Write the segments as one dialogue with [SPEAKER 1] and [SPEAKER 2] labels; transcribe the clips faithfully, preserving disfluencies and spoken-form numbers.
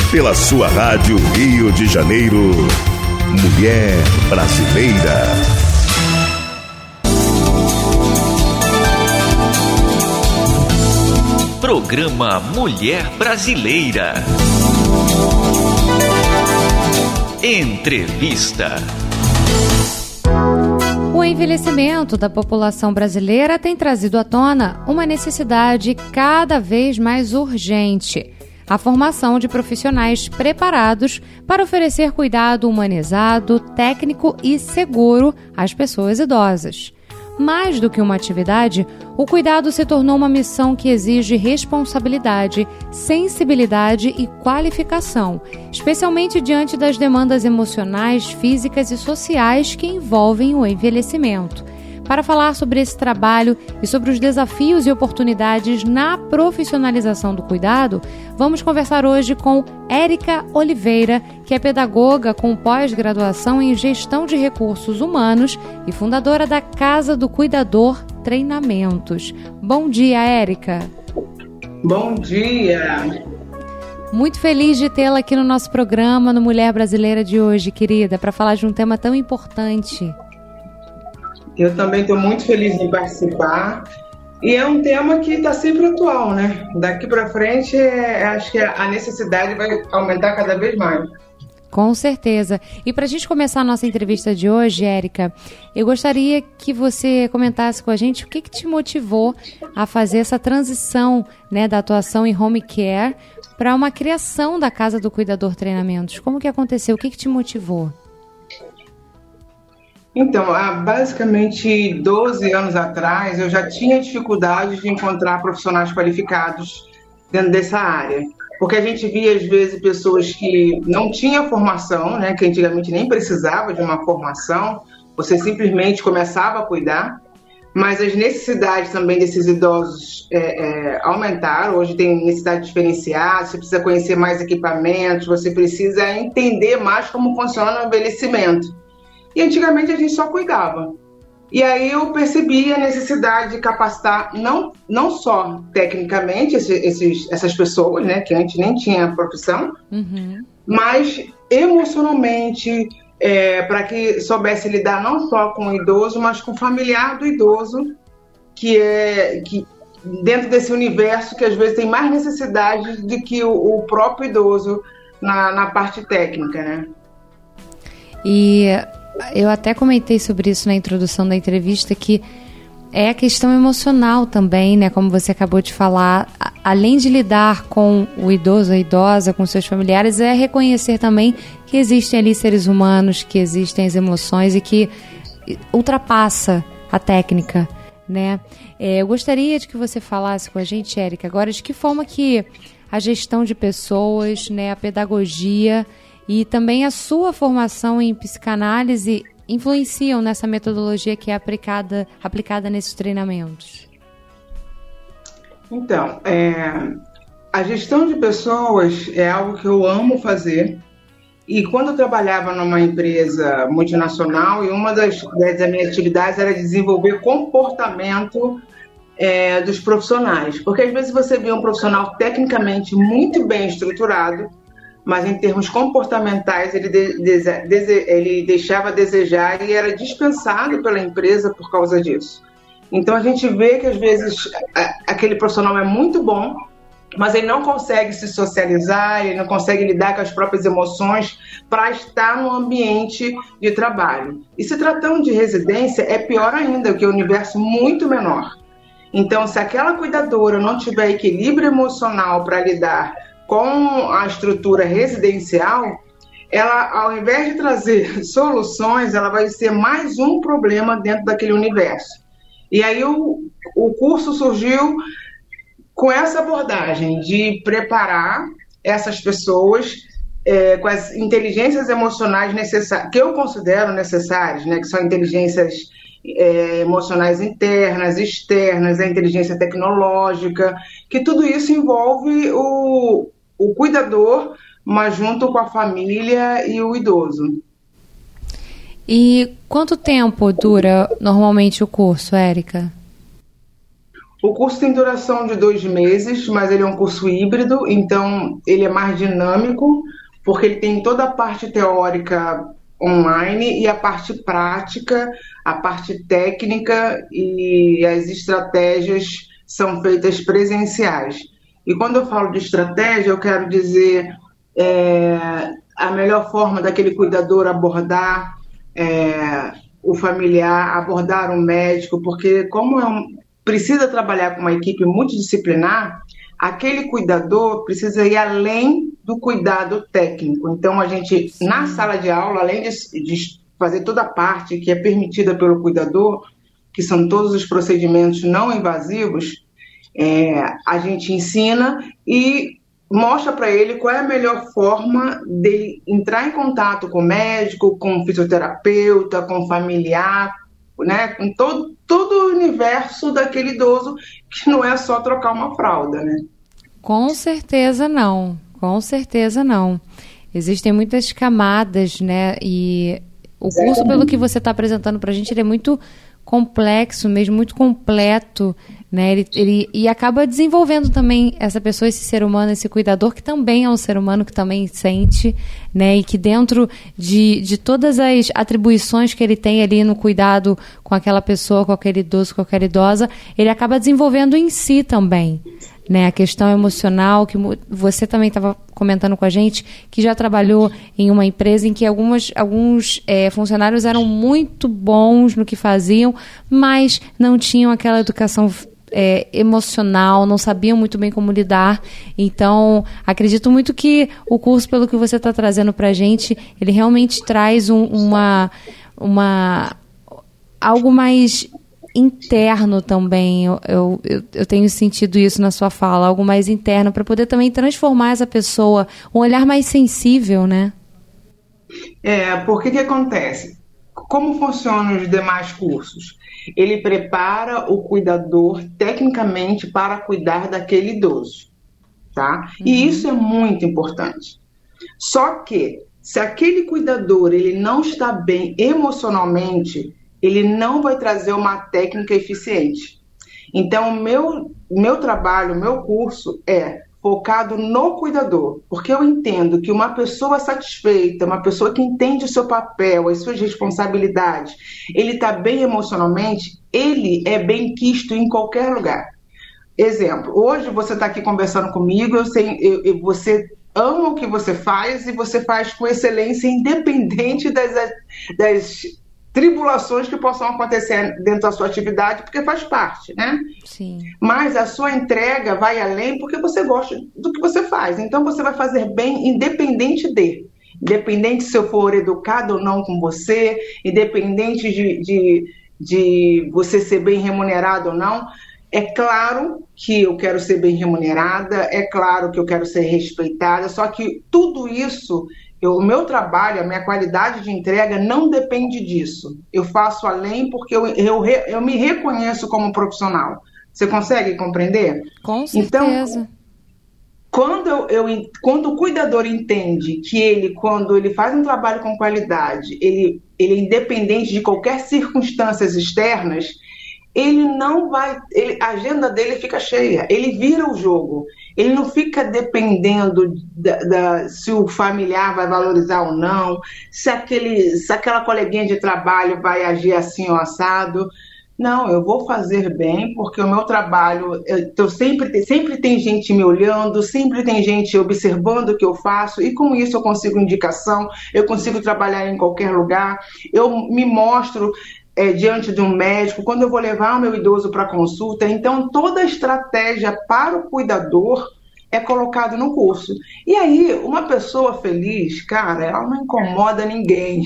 [SPEAKER 1] pela sua rádio Rio de Janeiro, Mulher Brasileira.
[SPEAKER 2] Programa Mulher Brasileira. Entrevista.
[SPEAKER 3] O envelhecimento da população brasileira tem trazido à tona uma necessidade cada vez mais urgente: a formação de profissionais preparados para oferecer cuidado humanizado, técnico e seguro às pessoas idosas. Mais do que uma atividade, o cuidado se tornou uma missão que exige responsabilidade, sensibilidade e qualificação, especialmente diante das demandas emocionais, físicas e sociais que envolvem o envelhecimento. Para falar sobre esse trabalho e sobre os desafios e oportunidades na profissionalização do cuidado, vamos conversar hoje com Érica Oliveira, que é pedagoga com pós-graduação em Gestão de Recursos Humanos e fundadora da Casa do Cuidador Treinamentos. Bom dia, Érica.
[SPEAKER 4] Bom dia.
[SPEAKER 3] Muito feliz de tê-la aqui no nosso programa, no Mulher Brasileira de hoje, querida, para falar de um tema tão importante.
[SPEAKER 4] Eu também estou muito feliz em participar, e é um tema que está sempre atual, né? Daqui para frente, é, acho que a necessidade vai aumentar cada vez mais.
[SPEAKER 3] Com certeza. E para a gente começar a nossa entrevista de hoje, Érica, eu gostaria que você comentasse com a gente o que, que te motivou a fazer essa transição, né, da atuação em home care para uma criação da Casa do Cuidador Treinamentos. Como que aconteceu? O que, que te motivou?
[SPEAKER 4] Então, há basicamente doze anos atrás, eu já tinha dificuldade de encontrar profissionais qualificados dentro dessa área. Porque a gente via, às vezes, pessoas que não tinham formação, né, que antigamente nem precisava de uma formação, você simplesmente começava a cuidar, mas as necessidades também desses idosos é, é, aumentaram. Hoje tem necessidade diferenciada, você precisa conhecer mais equipamentos, você precisa entender mais como funciona o envelhecimento. E antigamente a gente só cuidava. E aí eu percebi a necessidade de capacitar não, não só tecnicamente esse, esses, essas pessoas, né, que antes nem tinha profissão, uhum. mas emocionalmente, é, para que soubesse lidar não só com o idoso, mas com o familiar do idoso, que é que dentro desse universo que às vezes tem mais necessidade do que o, o próprio idoso na, na parte técnica, né?
[SPEAKER 3] E eu até comentei sobre isso na introdução da entrevista, que é a questão emocional também, né? Como você acabou de falar, além de lidar com o idoso, a idosa, com seus familiares, é reconhecer também que existem ali seres humanos, que existem as emoções e que ultrapassa a técnica, né? É, eu gostaria de que você falasse com a gente, Érica, agora de que forma que a gestão de pessoas, né, a pedagogia e também a sua formação em psicanálise influenciam nessa metodologia que é aplicada, aplicada nesses treinamentos?
[SPEAKER 4] Então, é, a gestão de pessoas é algo que eu amo fazer. E quando eu trabalhava numa empresa multinacional, e uma das, das minhas atividades era desenvolver comportamento é, dos profissionais. Porque às vezes você vê um profissional tecnicamente muito bem estruturado, mas em termos comportamentais ele, de, de, de, ele deixava a desejar e era dispensado pela empresa por causa disso. Então a gente vê que às vezes a, aquele profissional é muito bom, mas ele não consegue se socializar, ele não consegue lidar com as próprias emoções para estar no ambiente de trabalho. E se tratando de residência, é pior ainda, porque é um universo muito menor. Então, se aquela cuidadora não tiver equilíbrio emocional para lidar com a estrutura residencial, ela, ao invés de trazer soluções, ela vai ser mais um problema dentro daquele universo. E aí o, o curso surgiu com essa abordagem de preparar essas pessoas é, com as inteligências emocionais necessárias, que eu considero necessárias, né, que são inteligências é, emocionais internas, externas, a inteligência tecnológica, que tudo isso envolve o, o cuidador, mas junto com a família e o idoso.
[SPEAKER 3] E quanto tempo dura normalmente o curso, Érica?
[SPEAKER 4] O curso tem duração de dois meses, mas ele é um curso híbrido, então ele é mais dinâmico, porque ele tem toda a parte teórica online e a parte prática, a parte técnica e as estratégias são feitas presenciais. E quando eu falo de estratégia, eu quero dizer é, a melhor forma daquele cuidador abordar é, o familiar, abordar um médico, porque como é um, precisa trabalhar com uma equipe multidisciplinar, aquele cuidador precisa ir além do cuidado técnico. Então, a gente, Sim. na sala de aula, além de, de fazer toda a parte que é permitida pelo cuidador, que são todos os procedimentos não invasivos, é, a gente ensina e mostra para ele qual é a melhor forma de entrar em contato com o médico, com o fisioterapeuta, com o familiar, né, com todo, todo o universo daquele idoso, que não é só trocar uma fralda, né?
[SPEAKER 3] Com certeza não, com certeza não. Existem muitas camadas, né, e o curso, pelo que você está apresentando para a gente, ele é muito complexo mesmo, muito completo, né, ele, ele, e acaba desenvolvendo também essa pessoa, esse ser humano, esse cuidador, que também é um ser humano, que também sente, né, e que dentro de, de todas as atribuições que ele tem ali no cuidado com aquela pessoa, com aquele idoso, com aquela idosa, ele acaba desenvolvendo em si também, né, a questão emocional, que você também estava comentando com a gente, que já trabalhou em uma empresa em que algumas, alguns é, funcionários eram muito bons no que faziam, mas não tinham aquela educação é, emocional, não sabiam muito bem como lidar. Então, acredito muito que o curso, pelo que você está trazendo para a gente, ele realmente traz um, uma, uma, algo mais interno também. Eu, eu, eu tenho sentido isso na sua fala, algo mais interno, para poder também transformar essa pessoa, um olhar mais sensível, né?
[SPEAKER 4] É, porque que acontece? Como funcionam os demais cursos? Ele prepara o cuidador tecnicamente para cuidar daquele idoso, tá? Uhum. E isso é muito importante. Só que, se aquele cuidador ele não está bem emocionalmente, ele não vai trazer uma técnica eficiente. Então, o meu, meu trabalho, o meu curso é focado no cuidador, porque eu entendo que uma pessoa satisfeita, uma pessoa que entende o seu papel, as suas responsabilidades, ele está bem emocionalmente, ele é bem quisto em qualquer lugar. Exemplo, hoje você está aqui conversando comigo, eu sei, eu, eu, você ama o que você faz e você faz com excelência, independente das, das tribulações que possam acontecer dentro da sua atividade, porque faz parte, né?
[SPEAKER 3] Sim.
[SPEAKER 4] Mas a sua entrega vai além porque você gosta do que você faz. Então, você vai fazer bem independente de. Independente se eu for educado ou não com você, independente de, de, de você ser bem remunerado ou não. É claro que eu quero ser bem remunerada, é claro que eu quero ser respeitada, só que tudo isso... Eu, o meu trabalho, a minha qualidade de entrega não depende disso. Eu faço além porque eu, eu, eu me reconheço como profissional. Você consegue compreender?
[SPEAKER 3] Com certeza.
[SPEAKER 4] Então, quando, eu, eu, quando o cuidador entende que ele, quando ele faz um trabalho com qualidade, ele, ele é independente de qualquer circunstâncias externas, ele não vai, ele, a agenda dele fica cheia, ele vira o jogo, ele não fica dependendo da, da, se o familiar vai valorizar ou não, se, aquele, se aquela coleguinha de trabalho vai agir assim ou assado. Não, eu vou fazer bem, porque o meu trabalho, eu, eu sempre, sempre tem gente me olhando, sempre tem gente observando o que eu faço, e com isso eu consigo indicação, eu consigo trabalhar em qualquer lugar, eu me mostro É, diante de um médico, quando eu vou levar o meu idoso para consulta. Então, toda a estratégia para o cuidador é colocado no curso. E aí, uma pessoa feliz, cara, ela não incomoda ninguém.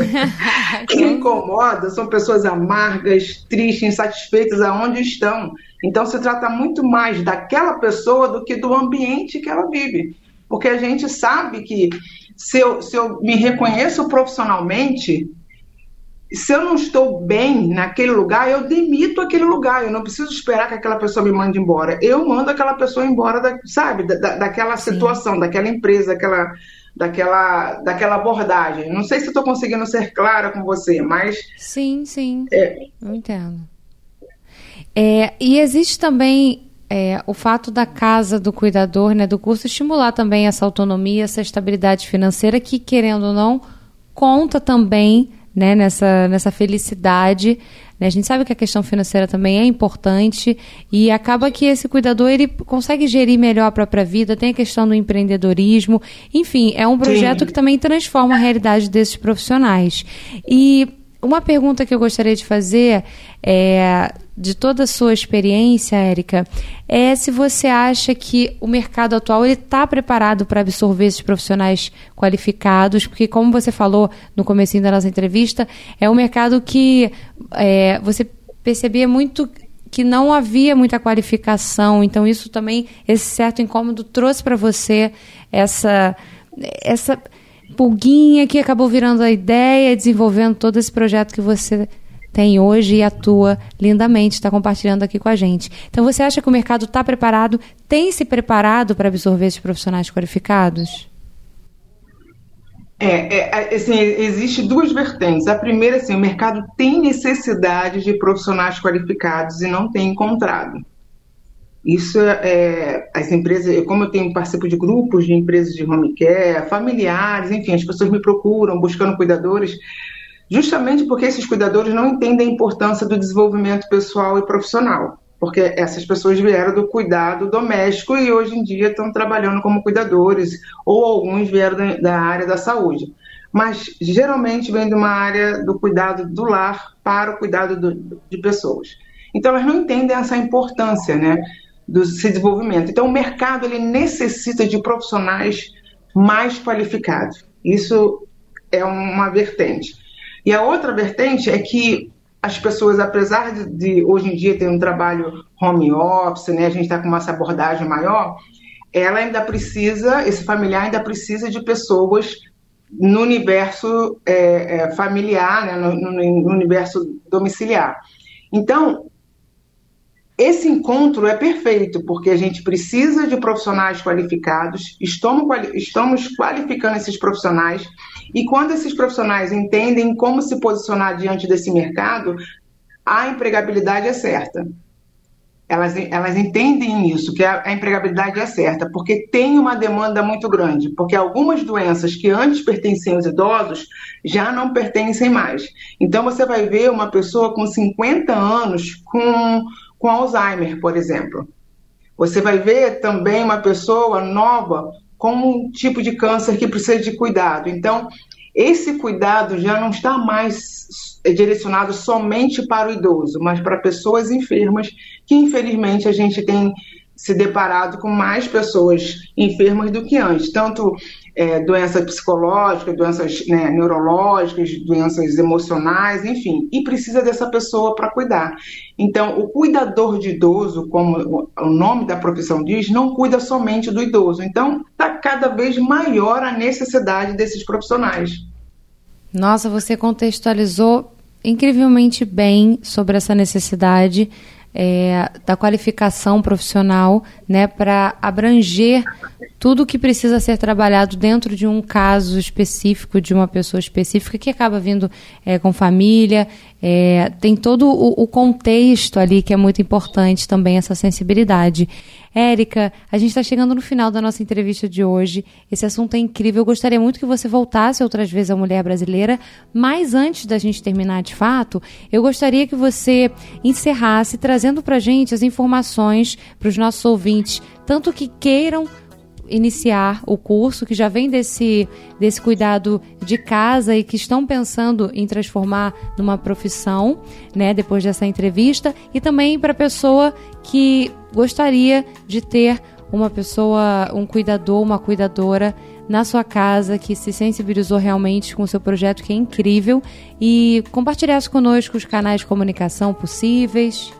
[SPEAKER 4] Quem incomoda são pessoas amargas, tristes, insatisfeitas aonde estão. Então, se trata muito mais daquela pessoa do que do ambiente que ela vive. Porque a gente sabe que se eu, se eu me reconheço profissionalmente, se eu não estou bem naquele lugar, eu demito aquele lugar. Eu não preciso esperar que aquela pessoa me mande embora. Eu mando aquela pessoa embora, da, sabe, da, daquela situação, Sim. daquela empresa, daquela, daquela, daquela abordagem. Não sei se estou conseguindo ser clara com você, mas...
[SPEAKER 3] Sim, sim.
[SPEAKER 4] É,
[SPEAKER 3] eu entendo. É, e existe também é, o fato da casa do cuidador, né, do curso, estimular também essa autonomia, essa estabilidade financeira que, querendo ou não, conta também, né, nessa, nessa felicidade. Né? A gente sabe que a questão financeira também é importante e acaba que esse cuidador ele consegue gerir melhor a própria vida, tem a questão do empreendedorismo, enfim, é um projeto Sim. que também transforma a realidade desses profissionais. E uma pergunta que eu gostaria de fazer, é, de toda a sua experiência, Érica, é se você acha que o mercado atual está preparado para absorver esses profissionais qualificados, porque como você falou no comecinho da nossa entrevista, é um mercado que é, você percebia muito que não havia muita qualificação, então isso também, esse certo incômodo trouxe para você essa... essa pulguinha que acabou virando a ideia, desenvolvendo todo esse projeto que você tem hoje e atua lindamente, está compartilhando aqui com a gente. Então, você acha que o mercado está preparado, tem se preparado para absorver esses profissionais qualificados?
[SPEAKER 4] É, é assim, existe duas vertentes. A primeira, assim, o mercado tem necessidade de profissionais qualificados e não tem encontrado. Isso é, as empresas, como eu tenho participo de grupos de empresas de home care, familiares, enfim, as pessoas me procuram buscando cuidadores, justamente porque esses cuidadores não entendem a importância do desenvolvimento pessoal e profissional, porque essas pessoas vieram do cuidado doméstico e hoje em dia estão trabalhando como cuidadores, ou alguns vieram da, da área da saúde, mas geralmente vem de uma área do cuidado do lar para o cuidado do, de pessoas. Então elas não entendem essa importância, né, do desenvolvimento. Então, o mercado ele necessita de profissionais mais qualificados. Isso é uma vertente. E a outra vertente é que as pessoas, apesar de, de hoje em dia ter um trabalho home office, né, a gente está com essa abordagem maior, ela ainda precisa, esse familiar ainda precisa de pessoas no universo é, é, familiar, né, no, no, no universo domiciliar. Então, esse encontro é perfeito, porque a gente precisa de profissionais qualificados, estamos, estamos qualificando esses profissionais, e quando esses profissionais entendem como se posicionar diante desse mercado, a empregabilidade é certa. Elas, elas entendem isso, que a, a empregabilidade é certa, porque tem uma demanda muito grande, porque algumas doenças que antes pertenciam aos idosos já não pertencem mais. Então, você vai ver uma pessoa com cinquenta anos com... com Alzheimer, por exemplo. Você vai ver também uma pessoa nova com um tipo de câncer que precisa de cuidado. Então, esse cuidado já não está mais direcionado somente para o idoso, mas para pessoas enfermas, que infelizmente a gente tem se deparado com mais pessoas enfermas do que antes, tanto é, doenças psicológicas, doenças né, neurológicas, doenças emocionais, enfim, e precisa dessa pessoa para cuidar. Então, o cuidador de idoso, como o nome da profissão diz, não cuida somente do idoso. Então, está cada vez maior a necessidade desses profissionais.
[SPEAKER 3] Nossa, você contextualizou incrivelmente bem sobre essa necessidade É, da qualificação profissional, né, para abranger tudo o que precisa ser trabalhado dentro de um caso específico, de uma pessoa específica que acaba vindo é, com família, é, tem todo o, o contexto ali que é muito importante também, essa sensibilidade. Érica, a gente está chegando no final da nossa entrevista de hoje. Esse assunto é incrível. Eu gostaria muito que você voltasse outras vezes à Mulher Brasileira, mas antes da gente terminar de fato, eu gostaria que você encerrasse trazendo para a gente as informações para os nossos ouvintes, tanto que queiram iniciar o curso, que já vem desse, desse cuidado de casa e que estão pensando em transformar numa profissão, né, depois dessa entrevista, e também para a pessoa que gostaria de ter uma pessoa, um cuidador, uma cuidadora na sua casa, que se sensibilizou realmente com o seu projeto, que é incrível, e compartilhasse conosco os canais de comunicação possíveis.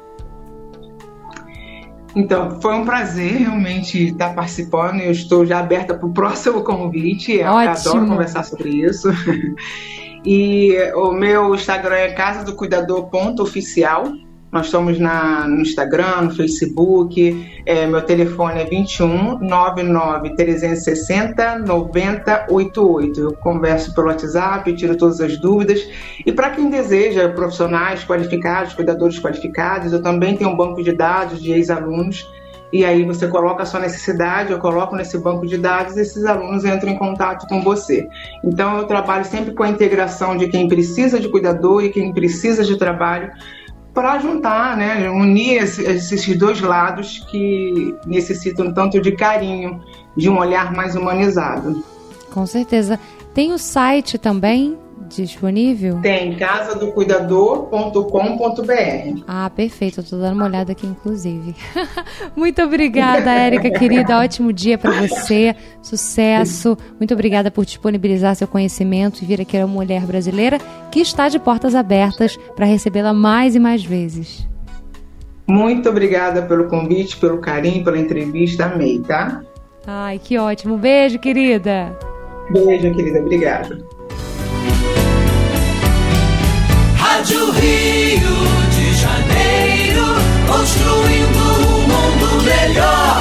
[SPEAKER 4] Então, foi um prazer realmente estar participando. Eu estou já aberta para o próximo convite. Eu adoro conversar sobre isso. E o meu Instagram é casa do cuidador ponto oficial. Nós estamos na, no Instagram, no Facebook. É, meu telefone é vinte e um, noventa e nove, trezentos e sessenta, noventa e oitenta e oito. Eu converso pelo WhatsApp, tiro todas as dúvidas. E para quem deseja profissionais qualificados, cuidadores qualificados, eu também tenho um banco de dados de ex-alunos. E aí você coloca a sua necessidade, eu coloco nesse banco de dados e esses alunos entram em contato com você. Então eu trabalho sempre com a integração de quem precisa de cuidador e quem precisa de trabalho para juntar, né, unir esses dois lados que necessitam tanto de carinho, de um olhar mais humanizado.
[SPEAKER 3] Com certeza. Tem o site também disponível?
[SPEAKER 4] Tem, casa do cuidador ponto com ponto b r.
[SPEAKER 3] Ah, perfeito. Eu tô dando uma olhada aqui, inclusive. Muito obrigada, Érica, querida. Ótimo dia para você. Sucesso. Muito obrigada por disponibilizar seu conhecimento e vir aqui a Mulher Brasileira, que está de portas abertas para recebê-la mais e mais vezes.
[SPEAKER 4] Muito obrigada pelo convite, pelo carinho, pela entrevista. Amei, tá?
[SPEAKER 3] Ai, que ótimo. Beijo, querida.
[SPEAKER 4] Beijo, querida. Obrigada.
[SPEAKER 5] Rádio Rio de Janeiro, construindo um mundo melhor.